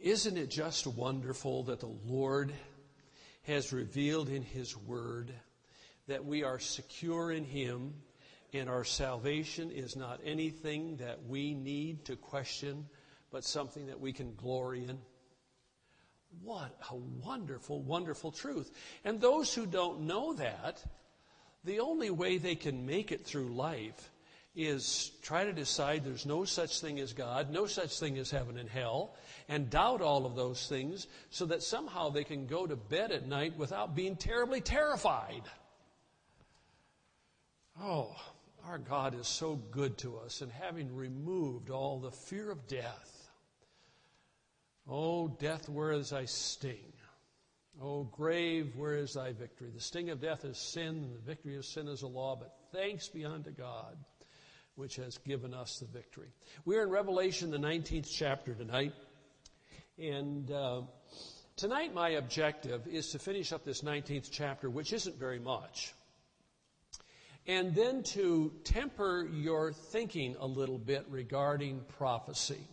Isn't it just wonderful that the Lord has revealed in His Word that we are secure in Him and our salvation is not anything that we need to question, but something that we can glory in? What a wonderful, wonderful truth. And those who don't know that, the only way they can make it through life is try to decide there's no such thing as God, no such thing as heaven and hell, and doubt all of those things so that somehow they can go to bed at night without being terribly terrified. Oh, our God is so good to us, and having removed all the fear of death. Oh, death, where is thy sting? Oh, grave, where is thy victory? The sting of death is sin, and the victory of sin is the law, but thanks be unto God, which has given us the victory. We're in Revelation, the 19th chapter tonight. And tonight my objective is to finish up this 19th chapter, which isn't very much. And then to temper your thinking a little bit regarding prophecy.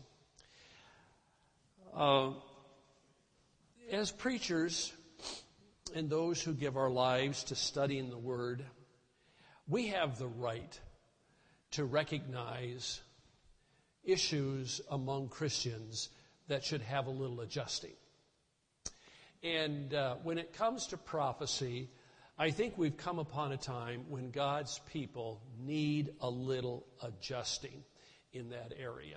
As preachers and those who give our lives to studying the Word, we have the right to recognize issues among Christians that should have a little adjusting. And when it comes to prophecy, I think we've come upon a time when God's people need a little adjusting in that area.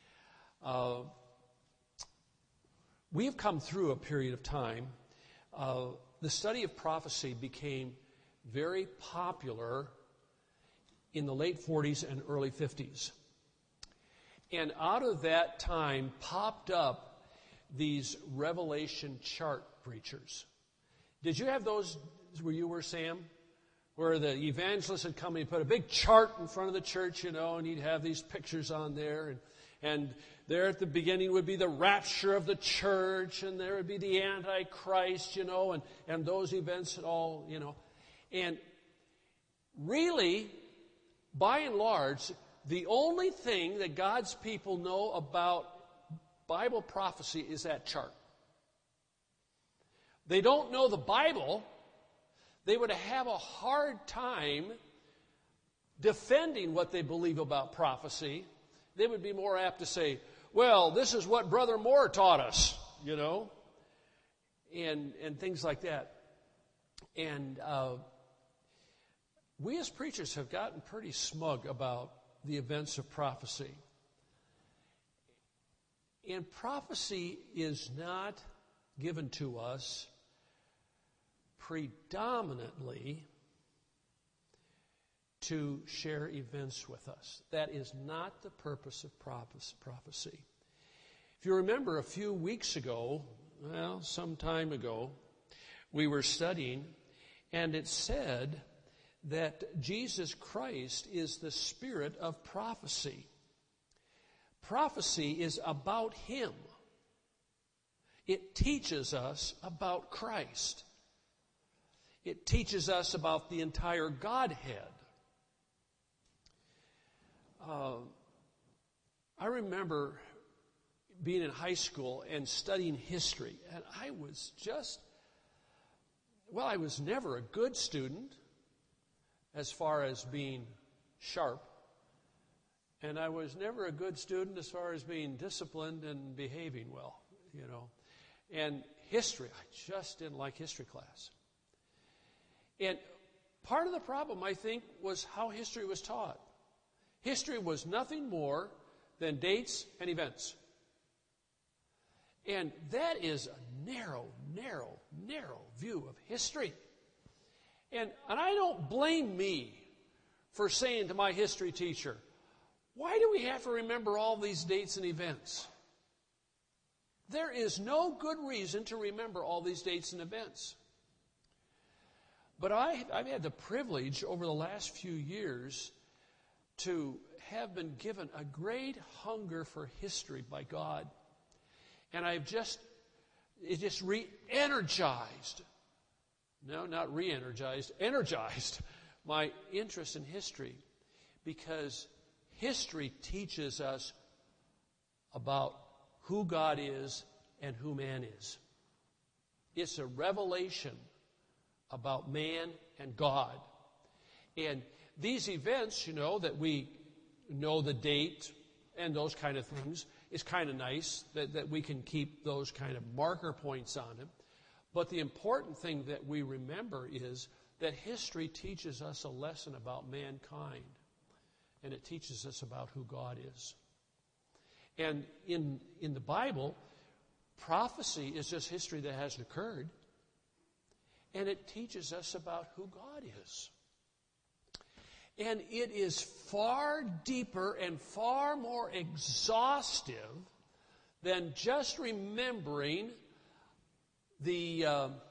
We've come through a period of time. The study of prophecy became very popular in the late 40s and early 50s. And out of that time popped up these revelation chart preachers. Did you have those where you were, Sam? Where the evangelist would come and he'd put a big chart in front of the church, and he'd have these pictures on there. And there at the beginning would be the rapture of the church, and there would be the Antichrist, and those events and all, And really, by and large, the only thing that God's people know about Bible prophecy is that chart. They don't know the Bible. They would have a hard time defending what they believe about prophecy. They would be more apt to say, well, this is what Brother Moore taught us, and things like that. And we as preachers have gotten pretty smug about the events of prophecy. And prophecy is not given to us predominantly to share events with us. That is not the purpose of prophecy. If you remember a few weeks ago, some time ago, we were studying, and it said that Jesus Christ is the spirit of prophecy. Prophecy is about Him. It teaches us about Christ. It teaches us about the entire Godhead. I remember being in high school and studying history, and I was I was never a good student as far as being sharp, and I was never a good student as far as being disciplined and behaving well, And history, I just didn't like history class. And part of the problem, I think, was how history was taught. History was nothing more than dates and events. And that is a narrow view of history. And I don't blame me for saying to my history teacher, why do we have to remember all these dates and events? There is no good reason to remember all these dates and events. But I've had the privilege over the last few years to have been given a great hunger for history by God. And it just re-energized. No, not re-energized, energized my interest in history, because history teaches us about who God is and who man is. It's a revelation about man and God. And these events, that we know the date and those kind of things, is kind of nice that we can keep those kind of marker points on it. But the important thing that we remember is that history teaches us a lesson about mankind. And it teaches us about who God is. And in the Bible, prophecy is just history that hasn't occurred. And it teaches us about who God is. And it is far deeper and far more exhaustive than just remembering the,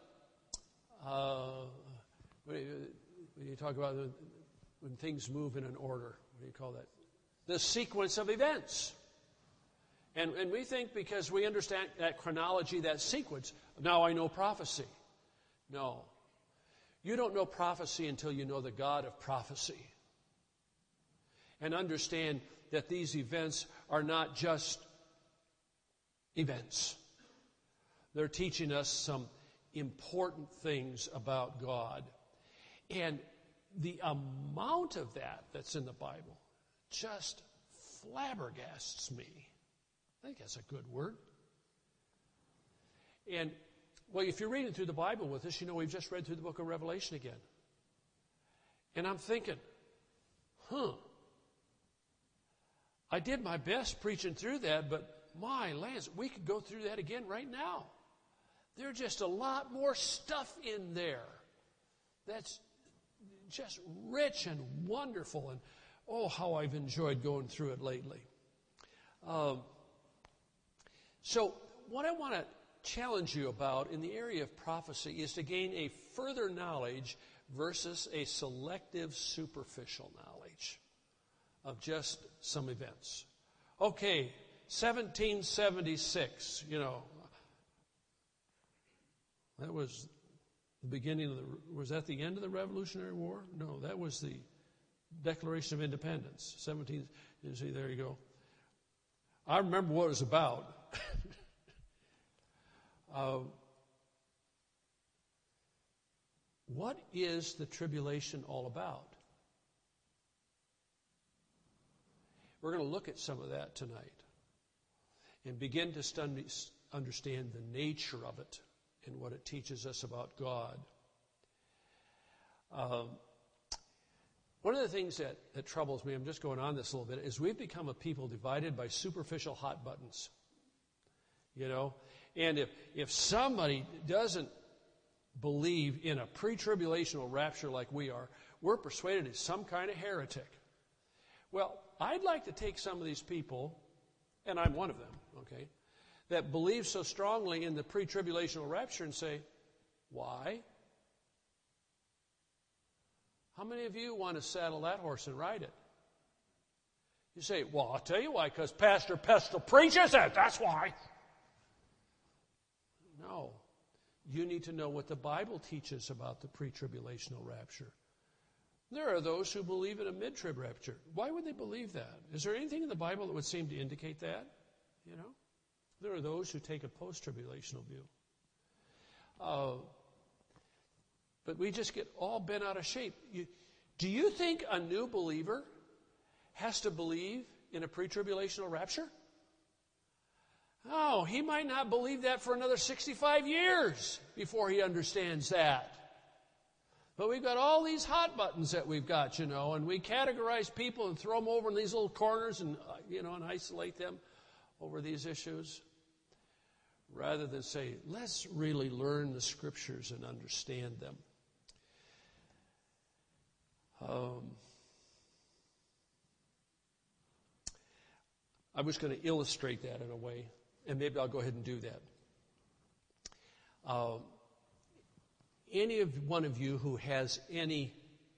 when you talk about when things move in an order, what do you call that? The sequence of events. And we think because we understand that chronology, that sequence, now I know prophecy. No. You don't know prophecy until you know the God of prophecy. And understand that these events are not just events. They're teaching us some important things about God. And the amount of that's in the Bible just flabbergasts me. I think that's a good word. And, well, if you're reading through the Bible with us, we've just read through the book of Revelation again. And I'm thinking, I did my best preaching through that, but my lands, we could go through that again right now. There's just a lot more stuff in there that's just rich and wonderful. And, how I've enjoyed going through it lately. So what I want to challenge you about in the area of prophecy is to gain a further knowledge versus a selective, superficial knowledge of just some events. Okay, 1776, that was the beginning of was that the end of the Revolutionary War? No, that was the Declaration of Independence. There you go. I remember what it was about. What is the tribulation all about? We're going to look at some of that tonight and begin to understand the nature of it and what it teaches us about God. One of the things that troubles me, I'm just going on this a little bit, is we've become a people divided by superficial hot buttons. And if somebody doesn't believe in a pre-tribulational rapture like we are, we're persuaded it's some kind of heretic. Well, I'd like to take some of these people, and I'm one of them, okay, that believe so strongly in the pre-tribulational rapture and say, why? How many of you want to saddle that horse and ride it? You say, well, I'll tell you why, because Pastor Pestle preaches it, that's why. No. You need to know what the Bible teaches about the pre-tribulational rapture. There are those who believe in a mid-trib rapture. Why would they believe that? Is there anything in the Bible that would seem to indicate that? There are those who take a post-tribulational view. But we just get all bent out of shape. Do you think a new believer has to believe in a pre-tribulational rapture? Oh, he might not believe that for another 65 years before he understands that. But we've got all these hot buttons that we've got, and we categorize people and throw them over in these little corners and, and isolate them over these issues. Rather than say, let's really learn the Scriptures and understand them. I was going to illustrate that in a way, and maybe I'll go ahead and do that. Any one of you who has any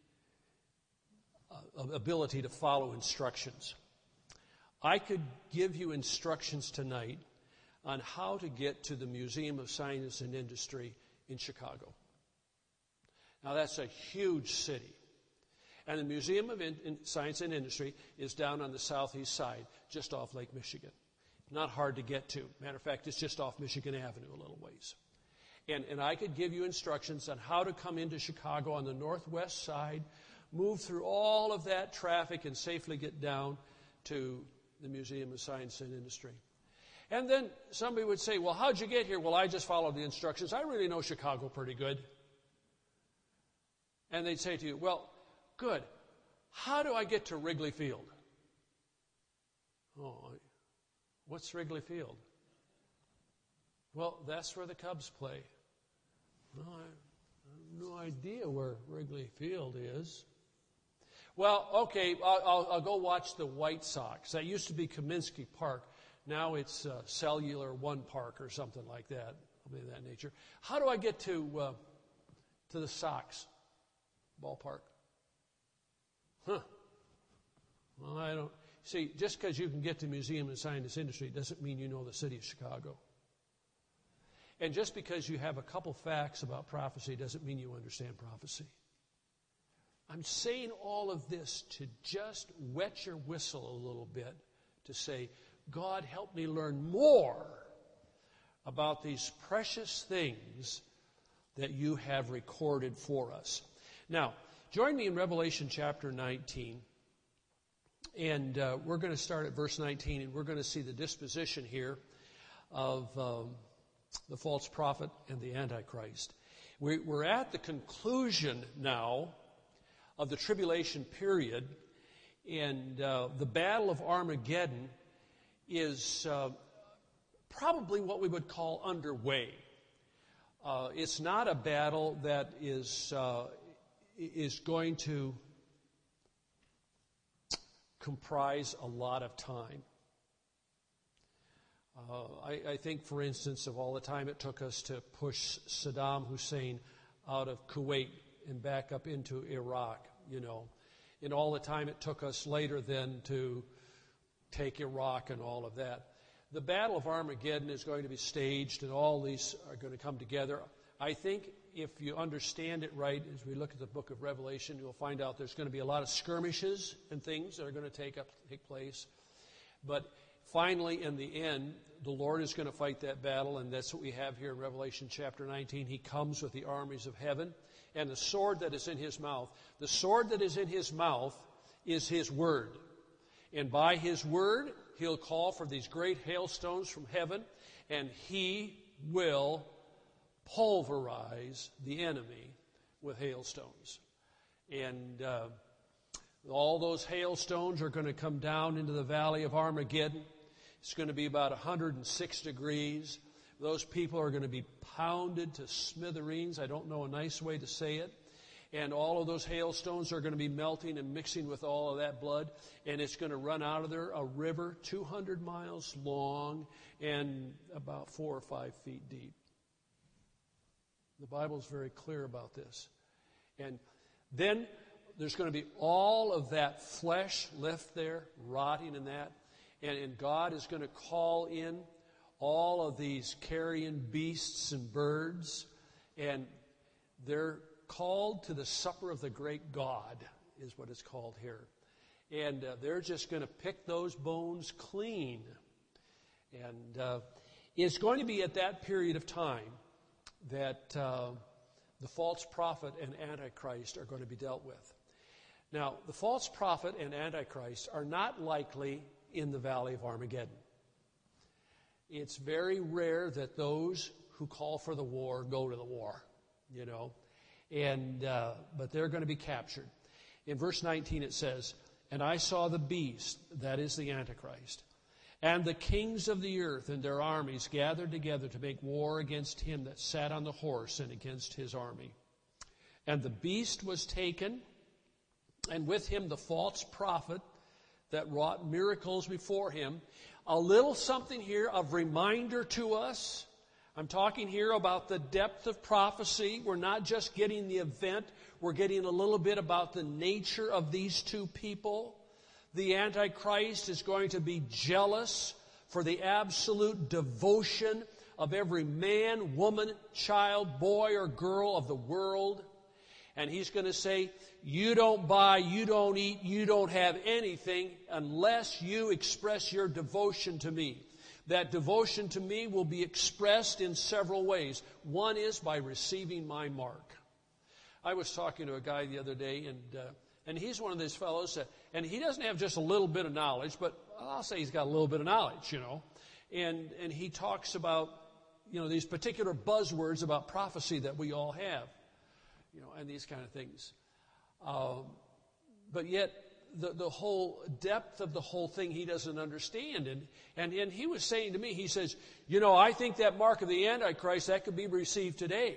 ability to follow instructions, I could give you instructions tonight on how to get to the Museum of Science and Industry in Chicago. Now, that's a huge city. And the Museum of Science and Industry is down on the southeast side, just off Lake Michigan. Not hard to get to. Matter of fact, it's just off Michigan Avenue a little ways. And I could give you instructions on how to come into Chicago on the northwest side, move through all of that traffic, and safely get down to the Museum of Science and Industry. And then somebody would say, well, how'd you get here? Well, I just followed the instructions. I really know Chicago pretty good. And they'd say to you, well, good. How do I get to Wrigley Field? Oh, what's Wrigley Field? Well, that's where the Cubs play. Well, I have no idea where Wrigley Field is. Well, okay, I'll go watch the White Sox. That used to be Kaminsky Park. Now it's Cellular One Park or something like that, something of that nature. How do I get to the Sox ballpark? Well, I don't. See, just because you can get to Museum of Science and Industry doesn't mean you know the city of Chicago. And just because you have a couple facts about prophecy doesn't mean you understand prophecy. I'm saying all of this to just wet your whistle a little bit to say, God, help me learn more about these precious things that you have recorded for us. Now, join me in Revelation chapter 19. And we're going to start at verse 19, and we're going to see the disposition here of the false prophet and the Antichrist. We're at the conclusion now of the tribulation period, and the battle of Armageddon is probably what we would call underway. It's not a battle that is going to comprise a lot of time. I think, for instance, of all the time it took us to push Saddam Hussein out of Kuwait and back up into Iraq, and all the time it took us later then to take Iraq and all of that. The Battle of Armageddon is going to be staged, and all these are going to come together. I think if you understand it right, as we look at the book of Revelation, you'll find out there's going to be a lot of skirmishes and things that are going to take place. But finally, in the end, the Lord is going to fight that battle, and that's what we have here in Revelation chapter 19. He comes with the armies of heaven, and the sword that is in his mouth. The sword that is in his mouth is his word. And by his word, he'll call for these great hailstones from heaven, and he will pulverize the enemy with hailstones. And all those hailstones are going to come down into the valley of Armageddon. It's going to be about 106 degrees. Those people are going to be pounded to smithereens. I don't know a nice way to say it. And all of those hailstones are going to be melting and mixing with all of that blood. And it's going to run out of there a river 200 miles long and about 4 or 5 feet deep. The Bible is very clear about this. And then there's going to be all of that flesh left there, rotting in that. And God is going to call in all of these carrion beasts and birds. And they're called to the supper of the great God, is what it's called here. And they're just going to pick those bones clean. And it's going to be at that period of time that the false prophet and Antichrist are going to be dealt with. Now, the false prophet and Antichrist are not likely in the valley of Armageddon. It's very rare that those who call for the war go to the war, but they're going to be captured. In verse 19 it says, "And I saw the beast," that is the Antichrist, "and the kings of the earth and their armies gathered together to make war against him that sat on the horse and against his army. And the beast was taken, and with him the false prophet that wrought miracles before him." A little something here of reminder to us. I'm talking here about the depth of prophecy. We're not just getting the event. We're getting a little bit about the nature of these two people. The Antichrist is going to be jealous for the absolute devotion of every man, woman, child, boy, or girl of the world. And he's going to say, you don't buy, you don't eat, you don't have anything unless you express your devotion to me. that devotion to me will be expressed in several ways. One is by receiving my mark. I was talking to a guy the other day, and he's one of these fellows and he doesn't have just a little bit of knowledge, but I'll say he's got a little bit of knowledge, And he talks about, these particular buzzwords about prophecy that we all have, and these kind of things. But yet, the whole depth of the whole thing he doesn't understand. And he was saying to me, he says, I think that mark of the Antichrist, that could be received today.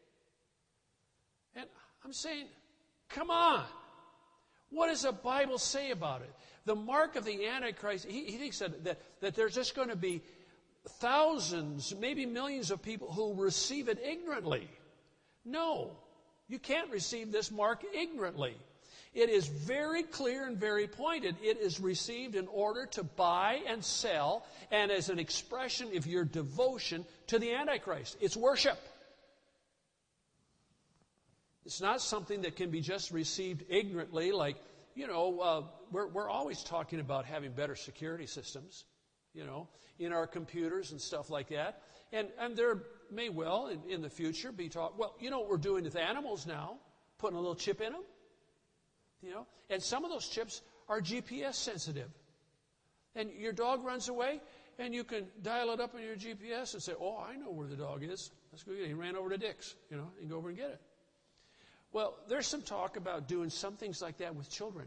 And I'm saying, come on. What does the Bible say about it? The mark of the Antichrist, he thinks that there's just going to be thousands, maybe millions of people who receive it ignorantly. No, you can't receive this mark ignorantly. It is very clear and very pointed. It is received in order to buy and sell and as an expression of your devotion to the Antichrist. It's worship. It's not something that can be just received ignorantly like, we're always talking about having better security systems, in our computers and stuff like that. And there may well in the future be talk, what we're doing with animals now, putting a little chip in them. And some of those chips are GPS sensitive. And your dog runs away, and you can dial it up on your GPS and say, I know where the dog is. Let's go get it. He ran over to Dick's, and go over and get it. Well, there's some talk about doing some things like that with children.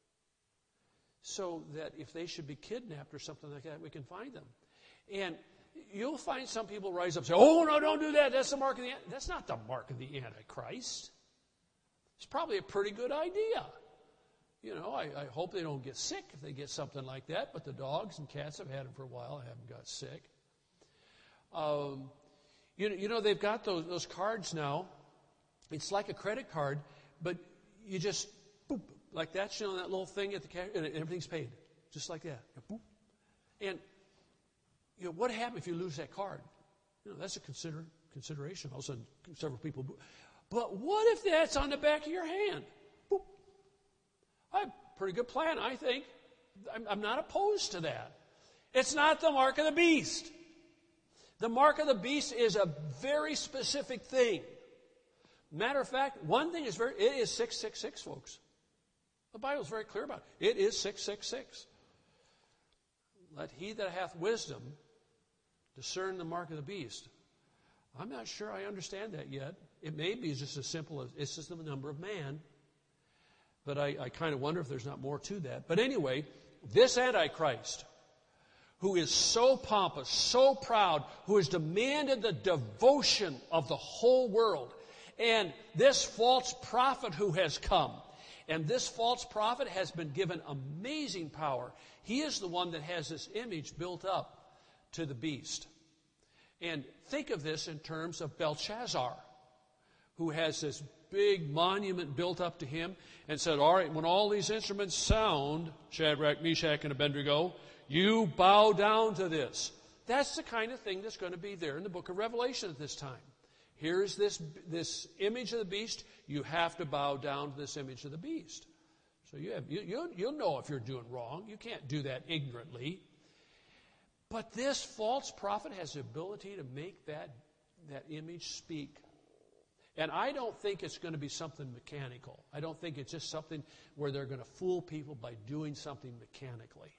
So that if they should be kidnapped or something like that, we can find them. And you'll find some people rise up and say, no, don't do that. That's the mark of the Antichrist. That's not the mark of the Antichrist. It's probably a pretty good idea. I hope they don't get sick if they get something like that, but the dogs and cats have had them for a while. I haven't got sick. They've got those cards now. It's like a credit card, but you just, boop, like that, that little thing at the cash, and everything's paid, just like that. Boop. And, what happens if you lose that card? That's a consideration. All of a sudden, several people, but what if that's on the back of your hand? Boop. Pretty good plan, I think. I'm not opposed to that. It's not the mark of the beast. The mark of the beast is a very specific thing. Matter of fact, one thing is it is 666, folks. The Bible is very clear about it. It is 666. Let he that hath wisdom discern the mark of the beast. I'm not sure I understand that yet. It may be just as simple as it's just the number of man. But I kind of wonder if there's not more to that. But anyway, this Antichrist, who is so pompous, so proud, who has demanded the devotion of the whole world, and this false prophet who has come, and this false prophet has been given amazing power. He is the one that has this image built up to the beast. And think of this in terms of Belshazzar, who has this big monument built up to him and said, all right, when all these instruments sound, Shadrach, Meshach, and Abednego, you bow down to this. That's the kind of thing that's going to be there in the book of Revelation at this time. Here's this image of the beast. You have to bow down to this image of the beast. So you'll know if you're doing wrong. You can't do that ignorantly. But this false prophet has the ability to make that image speak. And I don't think it's going to be something mechanical. I don't think it's just something where they're going to fool people by doing something mechanically.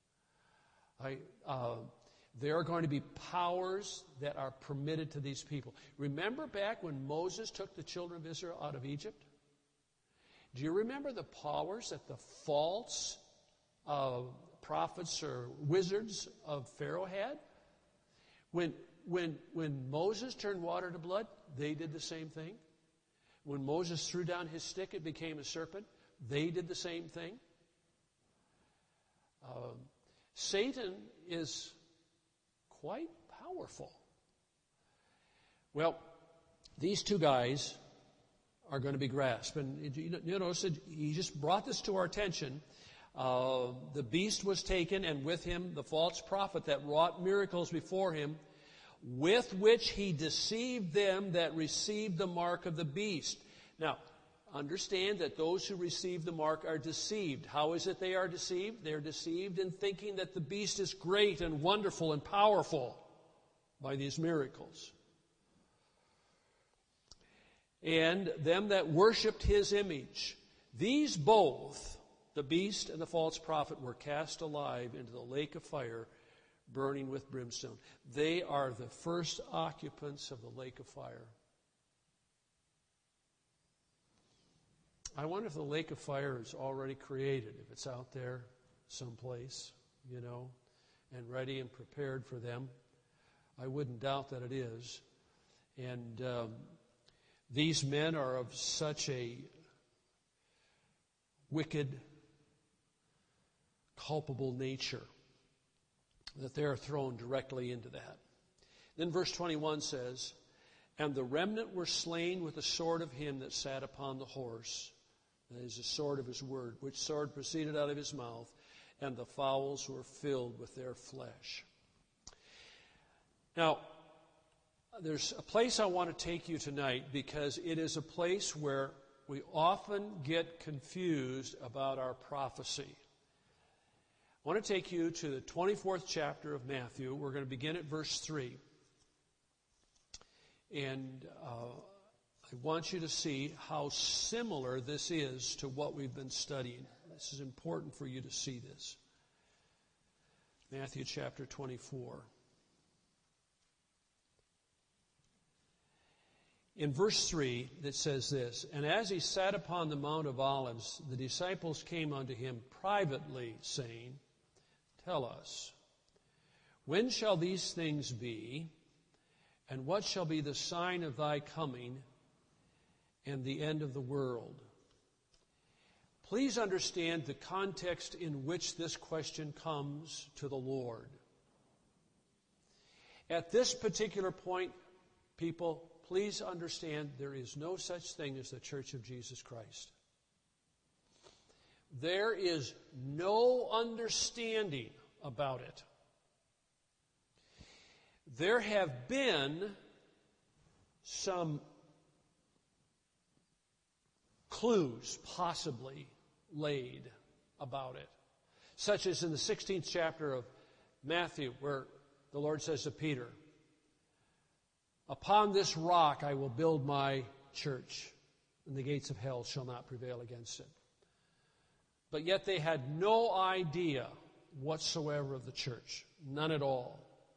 There are going to be powers that are permitted to these people. Remember back when Moses took the children of Israel out of Egypt? Do you remember the powers that the false prophets or wizards of Pharaoh had? When Moses turned water to blood, they did the same thing. When Moses threw down his stick, it became a serpent. They did the same thing. Satan is quite powerful. Well, these two guys are going to be grasped. And you notice he just brought this to our attention. The beast was taken, and with him the false prophet that wrought miracles before him, with which he deceived them that received the mark of the beast. Now, understand that those who receive the mark are deceived. How is it they are deceived? They're deceived in thinking that the beast is great and wonderful and powerful by these miracles. And them that worshipped his image. These both, the beast and the false prophet, were cast alive into the lake of fire, burning with brimstone. They are the first occupants of the lake of fire. I wonder if the lake of fire is already created, if it's out there someplace, and ready and prepared for them. I wouldn't doubt that it is. And these men are of such a wicked, culpable nature that they are thrown directly into that. Then verse 21 says, "And the remnant were slain with the sword of him that sat upon the horse." That is the sword of his word, which sword proceeded out of his mouth, and the fowls were filled with their flesh. Now, there's a place I want to take you tonight because it is a place where we often get confused about our prophecy. I want to take you to the 24th chapter of Matthew. We're going to begin at verse 3. And I want you to see how similar this is to what we've been studying. This is important for you to see this. Matthew chapter 24. In verse 3, it says this, "And as he sat upon the Mount of Olives, the disciples came unto him privately, saying, Tell us, when shall these things be, and what shall be the sign of thy coming and the end of the world?" Please understand the context in which this question comes to the Lord. At this particular point, people, please understand there is no such thing as the Church of Jesus Christ. There is no understanding about it. There have been some clues possibly laid about it, such as in the 16th chapter of Matthew, where the Lord says to Peter, "Upon this rock I will build my church, and the gates of hell shall not prevail against it." But yet they had no idea whatsoever of the church, none at all.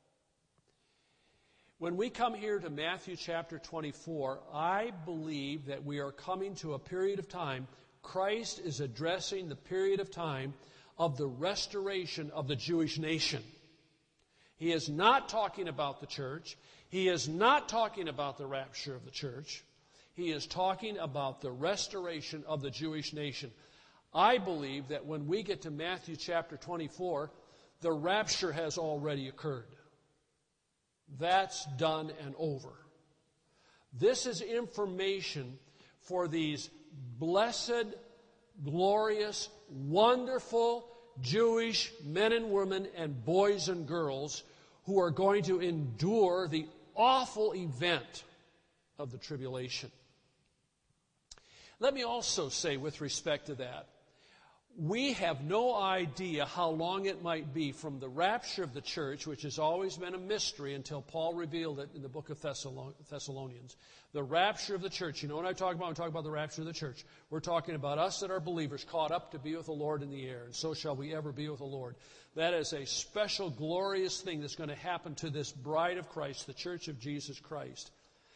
When we come here to Matthew chapter 24, I believe that we are coming to a period of time. Christ is addressing the period of time of the restoration of the Jewish nation. He is not talking about the church. He is not talking about the rapture of the church. He is talking about the restoration of the Jewish nation. I believe that when we get to Matthew chapter 24, the rapture has already occurred. That's done and over. This is information for these blessed, glorious, wonderful Jewish men and women and boys and girls who are going to endure the awful event of the tribulation. Let me also say with respect to that, we have no idea how long it might be from the rapture of the church, which has always been a mystery until Paul revealed it in the book of Thessalonians. The rapture of the church. You know what I'm talking about? I'm talking about the rapture of the church. We're talking about us that are believers caught up to be with the Lord in the air, and so shall we ever be with the Lord. That is a special, glorious thing that's going to happen to this bride of Christ, the church of Jesus Christ.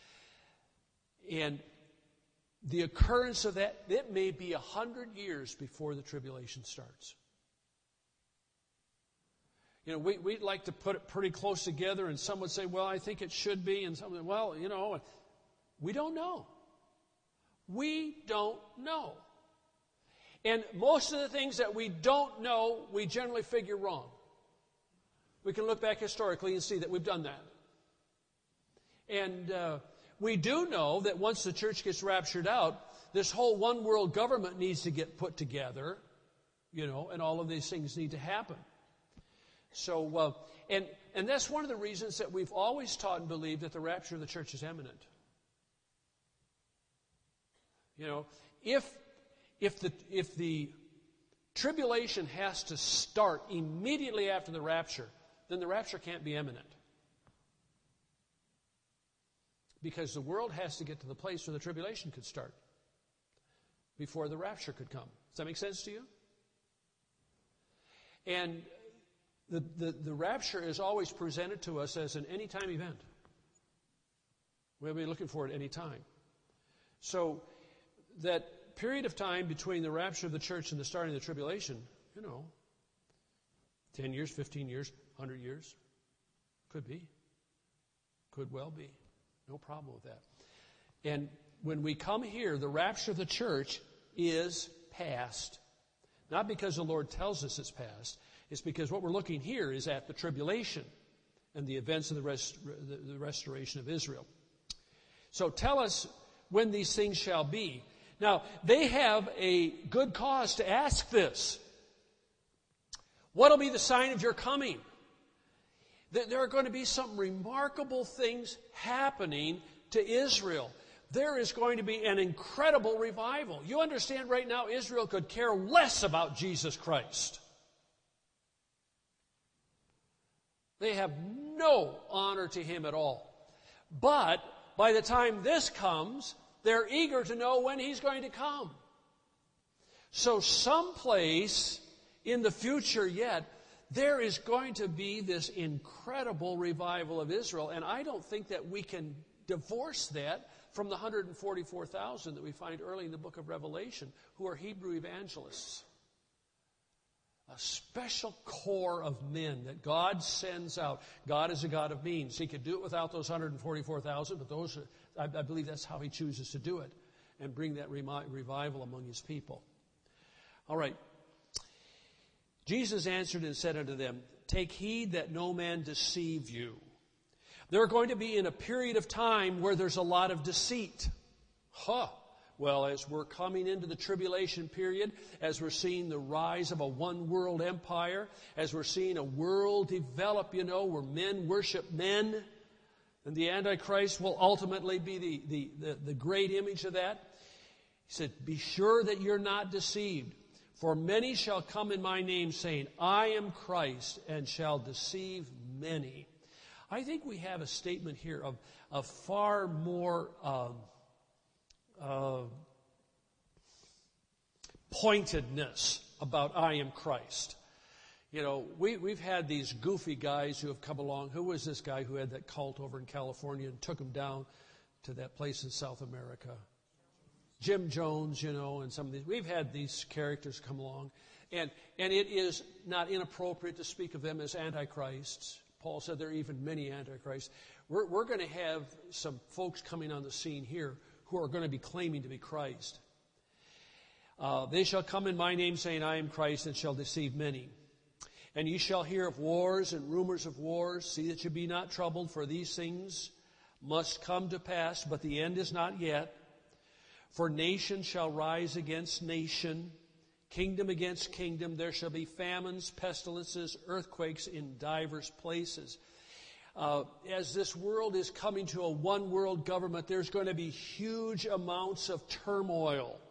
And the occurrence of that, it may be 100 years before the tribulation starts. You know, we'd like to put it pretty close together, and some would say, well, I think it should be, and some would say, well, you know, we don't know. We don't know. And most of the things that we don't know, we generally figure wrong. We can look back historically and see that we've done that. And we do know that once the church gets raptured out, this whole one world government needs to get put together, you know, and all of these things need to happen. So, and that's one of the reasons that we've always taught and believed that the rapture of the church is imminent. You know, if the tribulation has to start immediately after the rapture, then the rapture can't be imminent. Because the world has to get to the place where the tribulation could start before the rapture could come. Does that make sense to you? And the rapture is always presented to us as an anytime event. We'll be looking for it any time. So that period of time between the rapture of the church and the starting of the tribulation, 10 years, 15 years, 100 years, could be. Could well be. No problem with that. And when we come here, the rapture of the church is past. Not because the Lord tells us it's past. It's because what we're looking here is at the tribulation and the events of the restoration of Israel. So tell us when these things shall be. Now, they have a good cause to ask this. What will be the sign of your coming? There are going to be some remarkable things happening to Israel. There is going to be an incredible revival. You understand right now Israel could care less about Jesus Christ. They have no honor to Him at all. But by the time this comes, they're eager to know when He's going to come. So someplace in the future yet, there is going to be this incredible revival of Israel, and I don't think that we can divorce that from the 144,000 that we find early in the book of Revelation, who are Hebrew evangelists. A special core of men that God sends out. God is a God of means. He could do it without those 144,000, but I believe that's how He chooses to do it and bring that revival among His people. All right. Jesus answered and said unto them, take heed that no man deceive you. They're going to be in a period of time where there's a lot of deceit. Well, as we're coming into the tribulation period, as we're seeing the rise of a one-world empire, as we're seeing a world develop, where men worship men, and the Antichrist will ultimately be the great image of that. He said, be sure that you're not deceived. For many shall come in my name, saying, I am Christ, and shall deceive many. I think we have a statement here of far more pointedness about I am Christ. We've had these goofy guys who have come along. Who was this guy who had that cult over in California and took him down to that place in South America? Jim Jones, and some of these. We've had these characters come along. And it is not inappropriate to speak of them as antichrists. Paul said there are even many antichrists. We're going to have some folks coming on the scene here who are going to be claiming to be Christ. They shall come in my name, saying, I am Christ, and shall deceive many. And ye shall hear of wars and rumors of wars. See that you be not troubled, for these things must come to pass, but the end is not yet. For nation shall rise against nation, kingdom against kingdom. There shall be famines, pestilences, earthquakes in divers places. As this world is coming to a one-world government, there's going to be huge amounts of turmoil.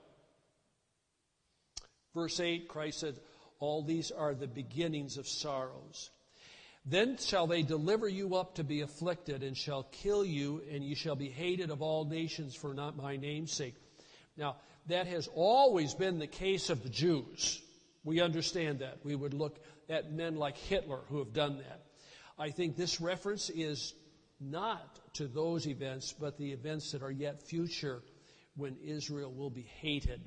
Verse 8, Christ said, all these are the beginnings of sorrows. Then shall they deliver you up to be afflicted, and shall kill you, and ye shall be hated of all nations for not my name's sake. Now, that has always been the case of the Jews. We understand that. We would look at men like Hitler who have done that. I think this reference is not to those events, but the events that are yet future when Israel will be hated.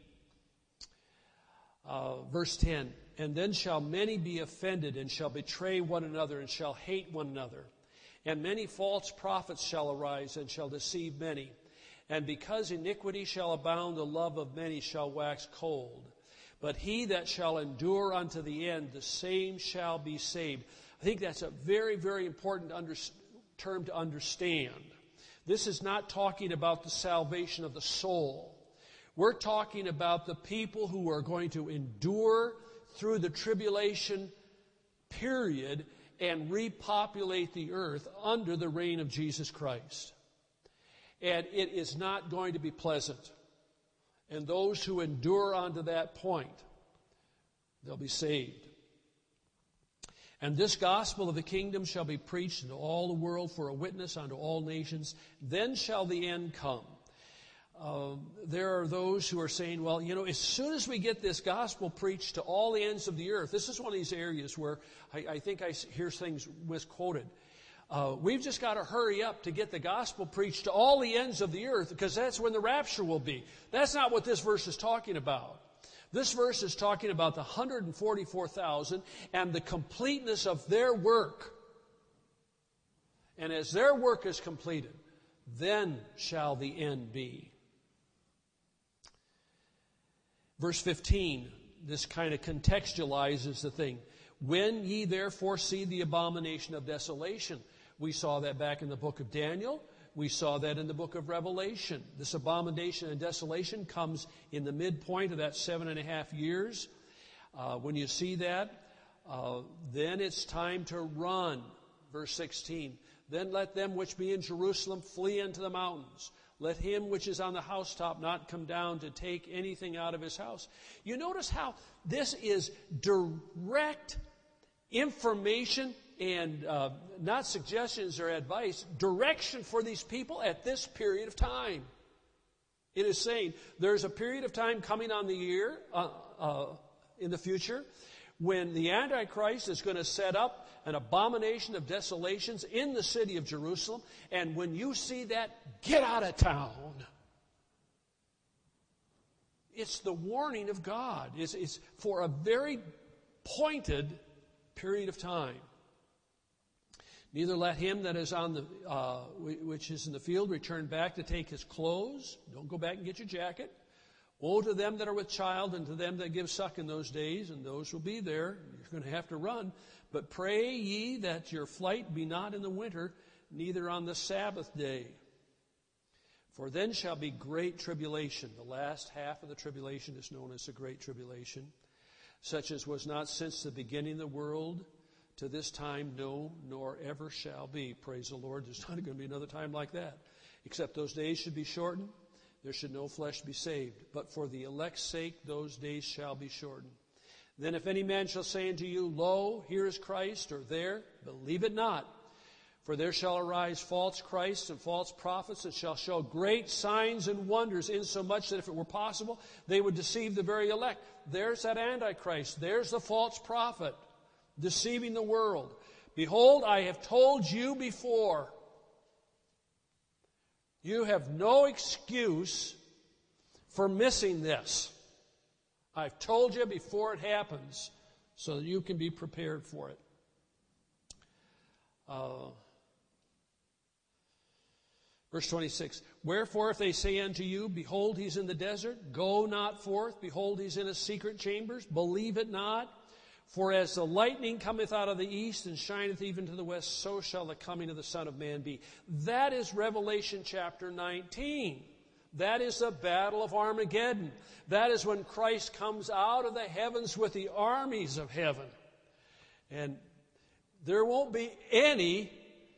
Verse 10, and then shall many be offended, and shall betray one another, and shall hate one another. And many false prophets shall arise, and shall deceive many. And because iniquity shall abound, the love of many shall wax cold. But he that shall endure unto the end, the same shall be saved. I think that's a very, very important term to understand. This is not talking about the salvation of the soul. We're talking about the people who are going to endure through the tribulation period and repopulate the earth under the reign of Jesus Christ. And it is not going to be pleasant. And those who endure unto that point, they'll be saved. And this gospel of the kingdom shall be preached into all the world for a witness unto all nations. Then shall the end come. There are those who are saying, well, as soon as we get this gospel preached to all the ends of the earth, this is one of these areas where I think I hear things misquoted. We've just got to hurry up to get the gospel preached to all the ends of the earth, because that's when the rapture will be. That's not what this verse is talking about. This verse is talking about the 144,000 and the completeness of their work. And as their work is completed, then shall the end be. Verse 15, this kind of contextualizes the thing. When ye therefore see the abomination of desolation. We saw that back in the book of Daniel. We saw that in the book of Revelation. This abomination and desolation comes in the midpoint of that 7.5 years. When you see that, then it's time to run. Verse 16. Then let them which be in Jerusalem flee into the mountains. Let him which is on the housetop not come down to take anything out of his house. You notice how this is direct information and not suggestions or advice, direction for these people at this period of time. It is saying there's a period of time coming on the year in the future when the Antichrist is going to set up an abomination of desolations in the city of Jerusalem. And when you see that, get out of town. It's the warning of God. It's for a very pointed period of time. Neither let him that is on the which is in the field return back to take his clothes. Don't go back and get your jacket. Woe to them that are with child, and to them that give suck in those days, and those will be there. You're going to have to run. But pray ye that your flight be not in the winter, neither on the Sabbath day. For then shall be great tribulation. The last half of the tribulation is known as the Great Tribulation, such as was not since the beginning of the world to this time, no, nor ever shall be. Praise the Lord. There's not going to be another time like that. Except those days should be shortened. There should no flesh be saved. But for the elect's sake, those days shall be shortened. Then if any man shall say unto you, Lo, here is Christ, or there, believe it not. For there shall arise false Christs and false prophets, that shall show great signs and wonders, insomuch that if it were possible, they would deceive the very elect. There's that Antichrist. There's the false prophet, deceiving the world. Behold, I have told you before. You have no excuse for missing this. I've told you before it happens so that you can be prepared for it. Verse 26, Wherefore if they say unto you, Behold, he's in the desert, go not forth. Behold, he's in a secret chambers, believe it not. For as the lightning cometh out of the east and shineth even to the west, so shall the coming of the Son of Man be. That is Revelation chapter 19. That is the battle of Armageddon. That is when Christ comes out of the heavens with the armies of heaven. And there won't be any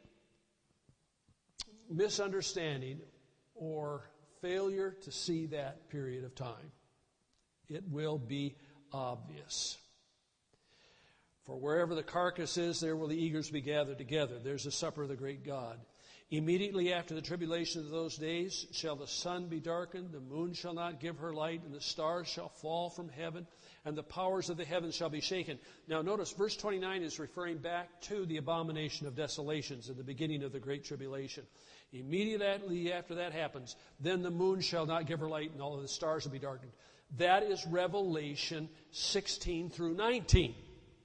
misunderstanding or failure to see that period of time. It will be obvious. For wherever the carcass is, there will the eagles be gathered together. There's the supper of the great God. Immediately after the tribulation of those days shall the sun be darkened, the moon shall not give her light, and the stars shall fall from heaven, and the powers of the heavens shall be shaken. Now notice, verse 29 is referring back to the abomination of desolations in the beginning of the Great Tribulation. Immediately after that happens, then the moon shall not give her light, and all of the stars will be darkened. That is Revelation 16 through 19.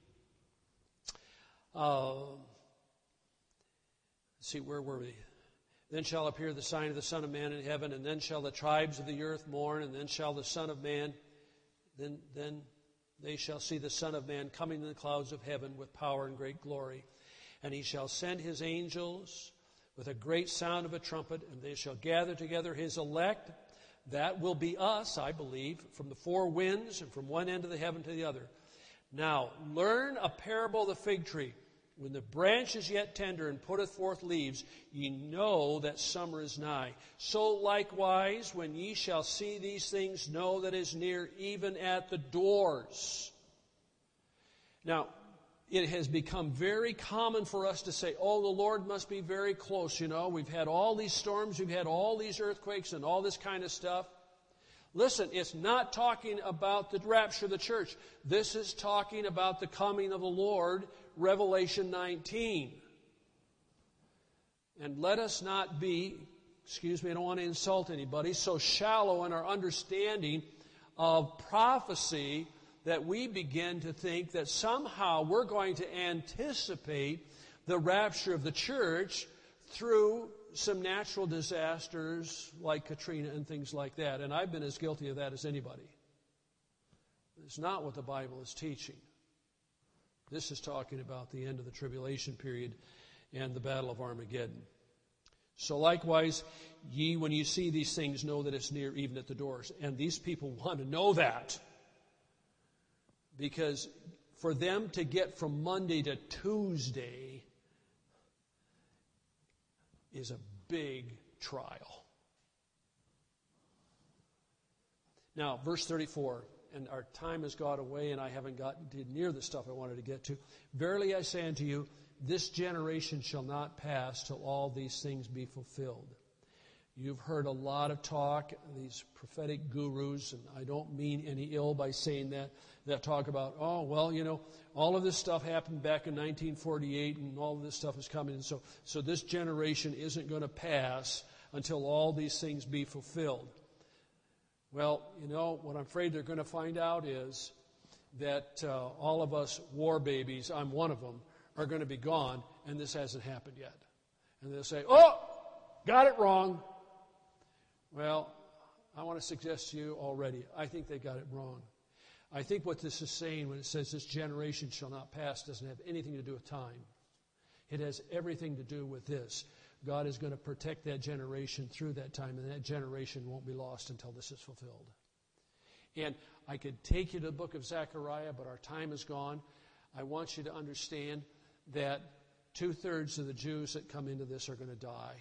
Let's see, where were we? Then shall appear the sign of the Son of Man in heaven, and then shall the tribes of the earth mourn, and then shall the Son of Man, then they shall see the Son of Man coming in the clouds of heaven with power and great glory. And he shall send his angels with a great sound of a trumpet, and they shall gather together his elect. That will be us, I believe, from the four winds and from one end of the heaven to the other. Now, learn a parable of the fig tree. When the branch is yet tender and putteth forth leaves, ye know that summer is nigh. So likewise, when ye shall see these things, know that it is near, even at the doors. Now, it has become very common for us to say, oh, the Lord must be very close. You know, we've had all these storms, we've had all these earthquakes and all this kind of stuff. Listen, it's not talking about the rapture of the church. This is talking about the coming of the Lord, Revelation 19. And let us not be, excuse me, I don't want to insult anybody, so shallow in our understanding of prophecy that we begin to think that somehow we're going to anticipate the rapture of the church through some natural disasters like Katrina and things like that. And I've been as guilty of that as anybody. It's not what the Bible is teaching. This is talking about the end of the tribulation period and the battle of Armageddon. So likewise, ye, when you see these things, know that it's near, even at the doors. And these people want to know that. Because for them to get from Monday to Tuesday is a big trial. Now, verse 34, and our time has gone away, and I haven't gotten near the stuff I wanted to get to. Verily I say unto you, this generation shall not pass till all these things be fulfilled. You've heard a lot of talk, these prophetic gurus, and I don't mean any ill by saying that talk about, oh, well, you know, all of this stuff happened back in 1948, and all of this stuff is coming, and so this generation isn't going to pass until all these things be fulfilled. Well, you know, what I'm afraid they're going to find out is that all of us war babies, I'm one of them, are going to be gone, and this hasn't happened yet. And they'll say, oh, got it wrong. Well, I want to suggest to you already, I think they got it wrong. I think what this is saying when it says this generation shall not pass doesn't have anything to do with time. It has everything to do with this. God is going to protect that generation through that time, and that generation won't be lost until this is fulfilled. And I could take you to the book of Zechariah, but our time is gone. I want you to understand that 2/3 of the Jews that come into this are going to die.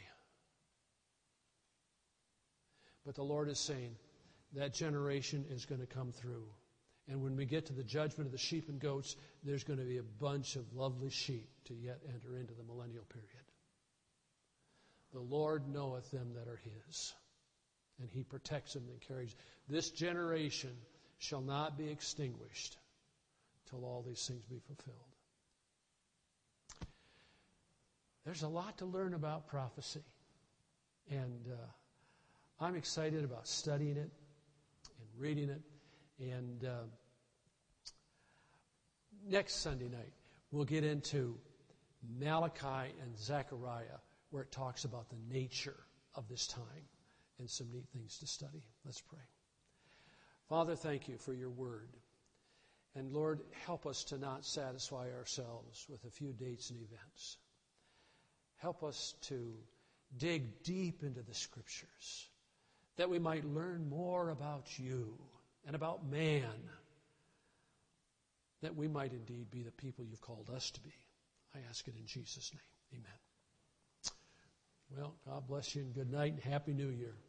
But the Lord is saying that generation is going to come through. And when we get to the judgment of the sheep and goats, there's going to be a bunch of lovely sheep to yet enter into the millennial period. The Lord knoweth them that are His, and He protects them and carries. This generation shall not be extinguished till all these things be fulfilled. There's a lot to learn about prophecy, and I'm excited about studying it and reading it. And next Sunday night, we'll get into Malachi and Zechariah, where it talks about the nature of this time and some neat things to study. Let's pray. Father, thank you for your word. And Lord, help us to not satisfy ourselves with a few dates and events. Help us to dig deep into the Scriptures, that we might learn more about you and about man, that we might indeed be the people you've called us to be. I ask it in Jesus' name. Amen. Well, God bless you and good night and Happy New Year.